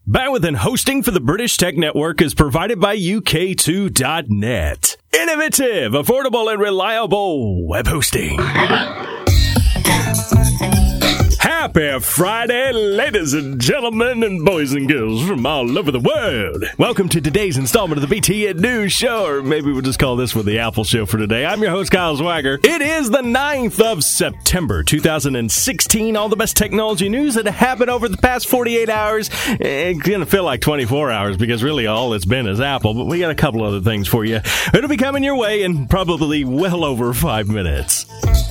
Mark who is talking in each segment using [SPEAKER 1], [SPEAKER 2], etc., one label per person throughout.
[SPEAKER 1] Bandwidth and hosting for the British Tech Network is provided by UK2.net. Innovative, affordable, and reliable web hosting. Happy Friday, ladies and gentlemen, and boys and girls from all over the world. Welcome to today's installment of the BTN News Show, or maybe we'll just call this one the Apple Show for today. I'm your host, Kyle Swagger. It is the 9th of September, 2016. All the best technology news that happened over the past 48 hours. It's going to feel like 24 hours because really all it's been is Apple, but we got a couple other things for you. It'll be coming your way in probably well over 5 minutes.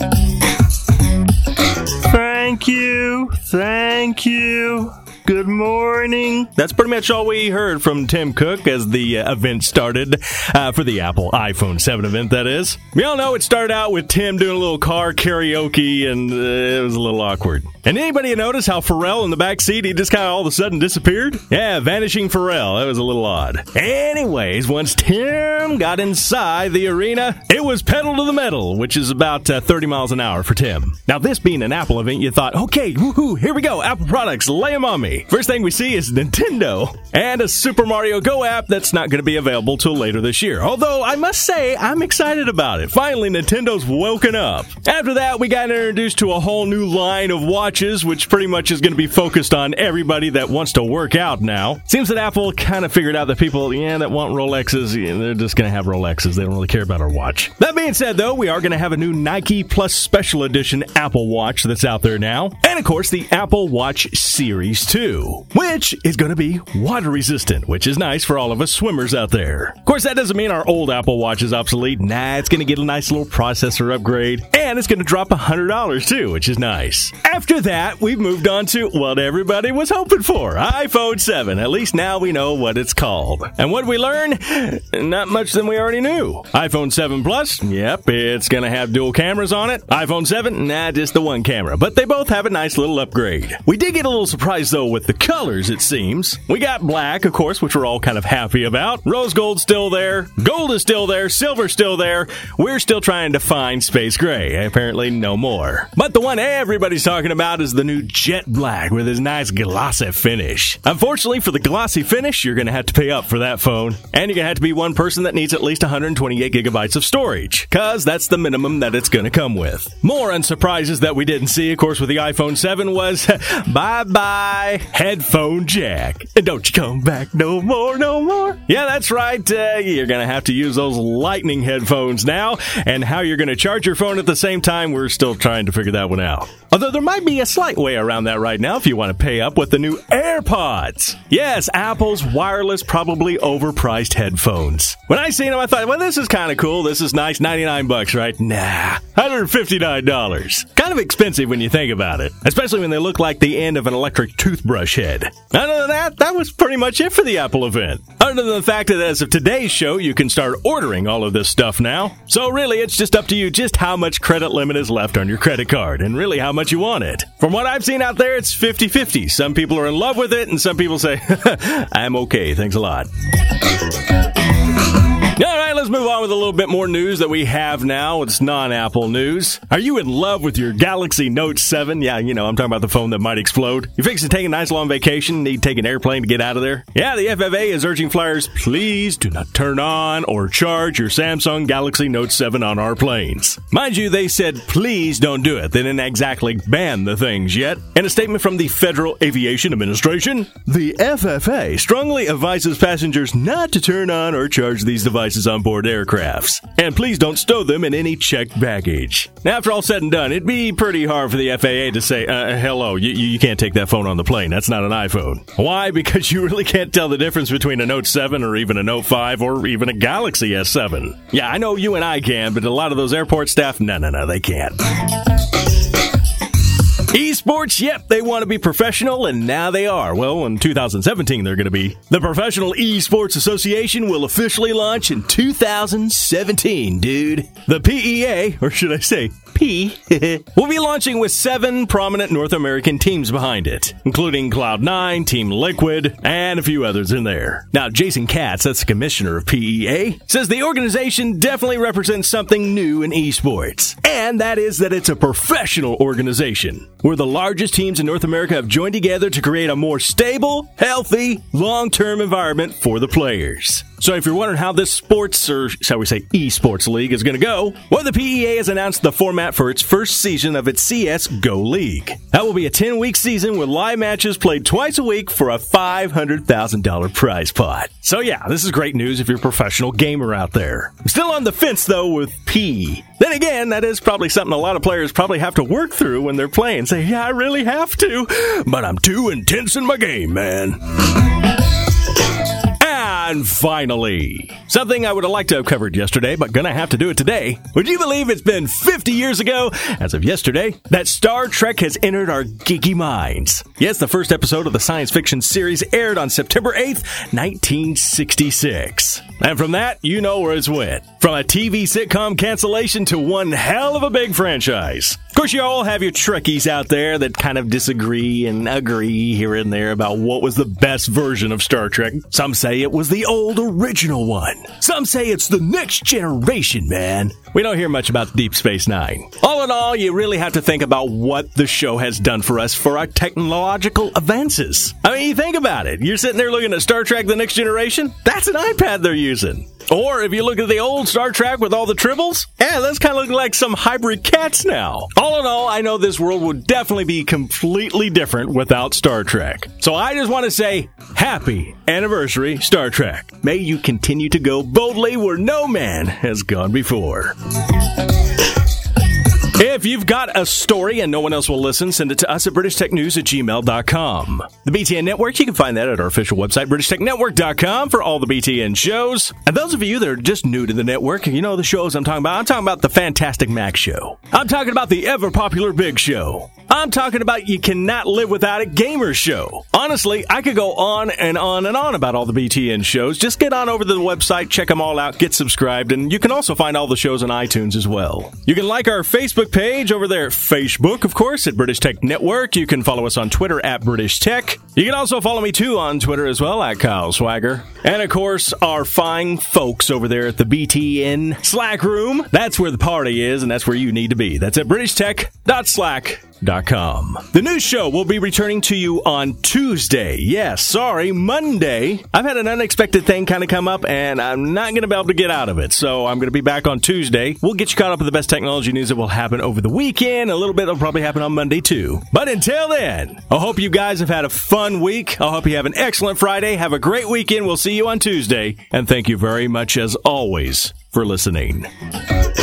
[SPEAKER 1] Thank you. Good morning. That's pretty much all we heard from Tim Cook as the event started for the Apple iPhone 7 event, that is. We all know it started out with Tim doing a little car karaoke, and it was a little awkward. And anybody notice how Pharrell in the back seat, he just kind of all of a sudden disappeared? Yeah, vanishing Pharrell. That was a little odd. Anyways, once Tim got inside the arena, it was pedal to the metal, which is about 30 miles an hour for Tim. Now, this being an Apple event, you thought, okay, woohoo, here we go, Apple products, lay them on me. First thing we see is Nintendo and a Super Mario Go app that's not going to be available till later this year. Although, I must say, I'm excited about it. Finally, Nintendo's woken up. After that, we got introduced to a whole new line of watches, which pretty much is going to be focused on everybody that wants to work out now. Seems that Apple kind of figured out that people, that want Rolexes, they're just going to have Rolexes. They don't really care about our watch. That being said, though, we are going to have a new Nike Plus Special Edition Apple Watch that's out there now. And, of course, the Apple Watch Series 2. Which is going to be water resistant, which is nice for all of us swimmers out there. Of course, that doesn't mean our old Apple Watch is obsolete. Nah, it's going to get a nice little processor upgrade, and it's going to drop $100 too, which is nice. After that, we've moved on to what everybody was hoping for, iPhone 7. At least now we know what it's called. And what did we learn? Not much than we already knew. iPhone 7 Plus, yep, it's going to have dual cameras on it. iPhone 7, nah, just the one camera. But they both have a nice little upgrade. We did get a little surprised, though, with the colors, it seems. We got black, of course, which we're all kind of happy about. Rose gold's still there. Gold is still there. Silver's still there. We're still trying to find space gray. Apparently no more. But the one everybody's talking about is the new jet black with his nice glossy finish. Unfortunately, for the glossy finish, you're going to have to pay up for that phone. And you're going to have to be one person that needs at least 128 gigabytes of storage, because that's the minimum that it's going to come with. More unsurprises that we didn't see, of course, with the iPhone 7 was bye-bye headphone jack. And don't you come back no more. Yeah, that's right. You're going to have to use those lightning headphones now. And how you're going to charge your phone at the same time, we're still trying to figure that one out. Although there might be a slight way around that right now if you want to pay up with the new AirPods. Yes, Apple's wireless, probably overpriced headphones. When I seen them, I thought, well, this is kind of cool. This is nice. $99, right? Nah, $159. Kind of expensive when you think about it, especially when they look like the end of an electric toothbrush head. Other than that was pretty much it for the Apple event. Other than the fact that as of today's show, you can start ordering all of this stuff now. So really, it's just up to you just how much credit limit is left on your credit card and really how much you want it. From what I've seen out there, it's 50-50. Some people are in love with it and some people say, I'm okay, thanks a lot. All right, let's move on with a little bit more news that we have now. It's non-Apple news. Are you in love with your Galaxy Note 7? Yeah, I'm talking about the phone that might explode. You're fixing to take a nice long vacation, need to take an airplane to get out of there? Yeah, the FAA is urging flyers, please do not turn on or charge your Samsung Galaxy Note 7 on our planes. Mind you, they said, please don't do it. They didn't exactly ban the things yet. In a statement from the Federal Aviation Administration, the FAA strongly advises passengers not to turn on or charge these devices on board aircrafts. And please don't stow them in any checked baggage. Now, after all said and done, it'd be pretty hard for the FAA to say, hello, you can't take that phone on the plane. That's not an iPhone. Why? Because you really can't tell the difference between a Note 7 or even a Note 5 or even a Galaxy S7. Yeah, I know you and I can, but a lot of those airport staff, no, they can't. Esports, yep, they want to be professional, and now they are. Well, in 2017, they're going to be. The Professional Esports Association will officially launch in 2017, dude. The PEA, or should I say P, will be launching with 7 prominent North American teams behind it, including Cloud9, Team Liquid, and a few others in there. Now, Jason Katz, that's the commissioner of PEA, says the organization definitely represents something new in esports, and that is that it's a professional organization, where the largest teams in North America have joined together to create a more stable, healthy, long-term environment for the players. So if you're wondering how this sports, or shall we say esports league is going to go, well, the PEA has announced the format for its first season of its CS GO League. That will be a 10-week season with live matches played twice a week for a $500,000 prize pot. So yeah, this is great news if you're a professional gamer out there. I'm still on the fence though with P. Then again, that is probably something a lot of players probably have to work through when they're playing. Say, yeah, I really have to, but I'm too intense in my game, man. And finally, something I would have liked to have covered yesterday, but gonna have to do it today. Would you believe it's been 50 years ago, as of yesterday, that Star Trek has entered our geeky minds? Yes, the first episode of the science fiction series aired on September 8th, 1966. And from that, you know where it's went. From a TV sitcom cancellation to one hell of a big franchise. Of course, you all have your Trekkies out there that kind of disagree and agree here and there about what was the best version of Star Trek. Some say it was the old original one. Some say it's the next generation, man. We don't hear much about Deep Space Nine. All in all, you really have to think about what the show has done for us for our technological advances. I mean, you think about it. You're sitting there looking at Star Trek The Next Generation. That's an iPad they're using. Or if you look at the old Star Trek with all the tribbles, yeah, that's kind of looking like some hybrid cats now. All in all, I know this world would definitely be completely different without Star Trek. So I just want to say, happy anniversary, Star Trek. May you continue to go boldly where no man has gone before. If you've got a story and no one else will listen, send it to us at BritishTechNews@gmail.com. The BTN Network, you can find that at our official website, BritishTechNetwork.com, for all the BTN shows. And those of you that are just new to the network, you know the shows I'm talking about. I'm talking about the Fantastic Mac Show. I'm talking about the ever-popular Big Show. I'm talking about You Cannot Live Without It Gamer Show. Honestly, I could go on and on and on about all the BTN shows. Just get on over to the website, check them all out, get subscribed, and you can also find all the shows on iTunes as well. You can like our Facebook page over there at Facebook, of course, at British Tech Network. You can follow us on Twitter at British Tech. You can also follow me, too, on Twitter as well, at Kyle Swagger. And, of course, our fine folks over there at the BTN Slack Room. That's where the party is, and that's where you need to be. That's at BritishTech.slack.com. The news show will be returning to you on Tuesday. Yes, sorry, Monday. I've had an unexpected thing kind of come up, and I'm not going to be able to get out of it. So I'm going to be back on Tuesday. We'll get you caught up with the best technology news that will happen over the weekend. A little bit will probably happen on Monday, too. But until then, I hope you guys have had a fun week. I hope you have an excellent Friday. Have a great weekend. We'll see you on Tuesday. And thank you very much, as always, for listening.